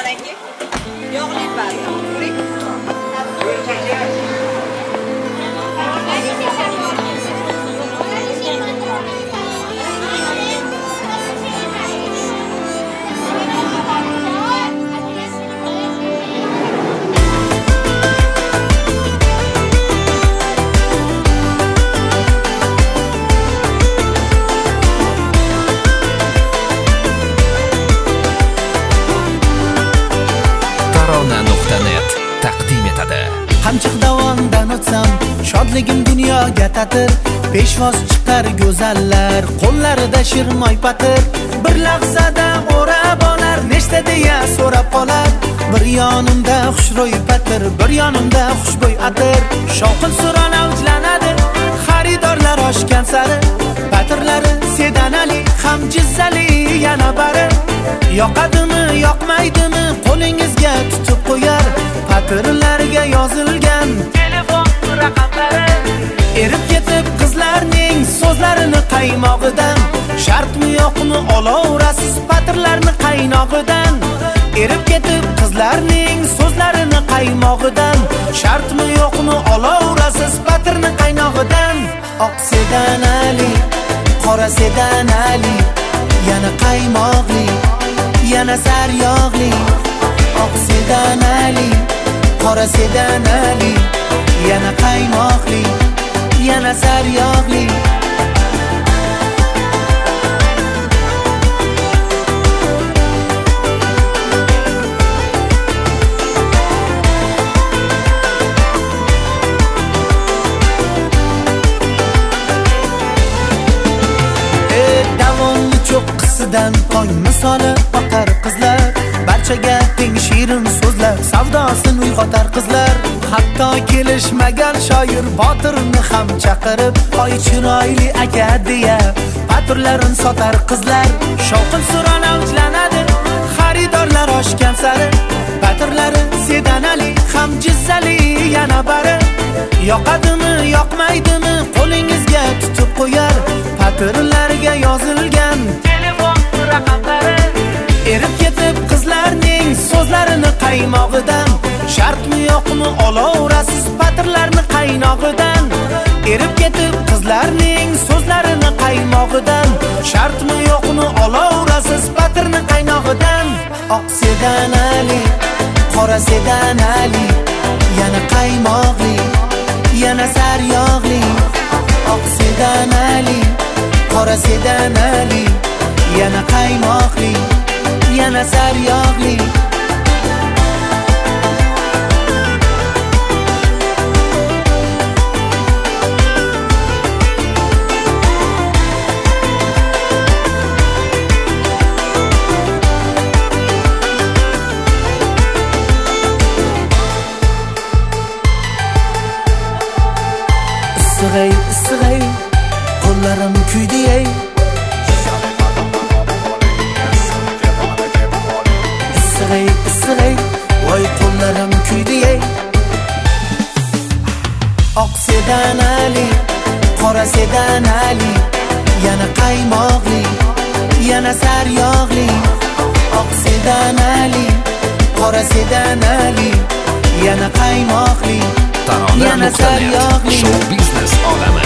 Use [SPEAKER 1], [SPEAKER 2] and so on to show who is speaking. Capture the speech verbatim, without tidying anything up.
[SPEAKER 1] rangi. Yog'li ba'zi.
[SPEAKER 2] taqdim etadi.
[SPEAKER 3] Qamchiq davondan o'tsam, shodligim dunyoga tatir. Peshvoz chiqar go'zallar, qo'llarida shirmoy patir. Bir lahzada o'rab olar, nechta deya so'rab qolar. Bir yonimda xushro'y patir, bir yonimda xushbo'y atir. Shovqin suron avjlanadi, xaridorlar oshgan sari. Patirlari sedanali, ham jizzali yana bari. Yoqadimi, yoqmaydimi, qo'lingizga tutib qo'yar. Patirlarga yozilgan telefon raqamlari. Erib ketib qizlarning so'zlarini qaymog'idan. Shartmi yo'qmi olaverasiz patirlarni qaynog'idan. Erib ketib qizlarning so'zlarini qaymog'idan. Shartmi yo'qmi olaverasiz patirni qaynog'idan. Oq sedanali, qora sedanali, yana qaymog'li, yana saryog'li. Oq sedanali, qora sedanali, yana qaymoqli, yana saryog'li. Davomli cho'qqisidan tong misoli oqar qizlar. Barchaga teng shirin so'zlar, savdosin uyg'otar qizlar. Hatto kelishmagan shoir Botirni ham chaqirib, "Oy chiroyli aka" deya patirlarini sotar qizlar. Shovqin suron avjlanadi, xaridorlar oshgan sari. Patirlari sedanali, ham jizzali yana bari. Yoqadimi, yoqmaydimi, qo'lingizga tutib qo'yar. Patirlarga yozilgan telefon raqamlari. Erib ketib qizlarning so'zlarini qaymog'idan. Shartmi yo'qmi olaverasiz patirlarni qaynog'idan. Erib ketib qizlarning so'zlarini qaymog'idan. Shartmi yo'qmi olaverasiz patirni qaynog'idan. Oq sedanali, qora sedanali, yana qaymog'li, yana saryog'li. Oq sedanali, qora sedanali, yana qaymoqli, yana saryog'li. Issig'ay, issig'ay, qo'llarim kuydi ey. Issig'ay, issig'ay, voy qo'llarim kuydi ey. Oq sedanali, qora sedanali, yana qaymoqli, yana saryog'li. Oq sedanali, qora sedanali, yana qaymoqli, yana saryog'li.
[SPEAKER 2] Show business olami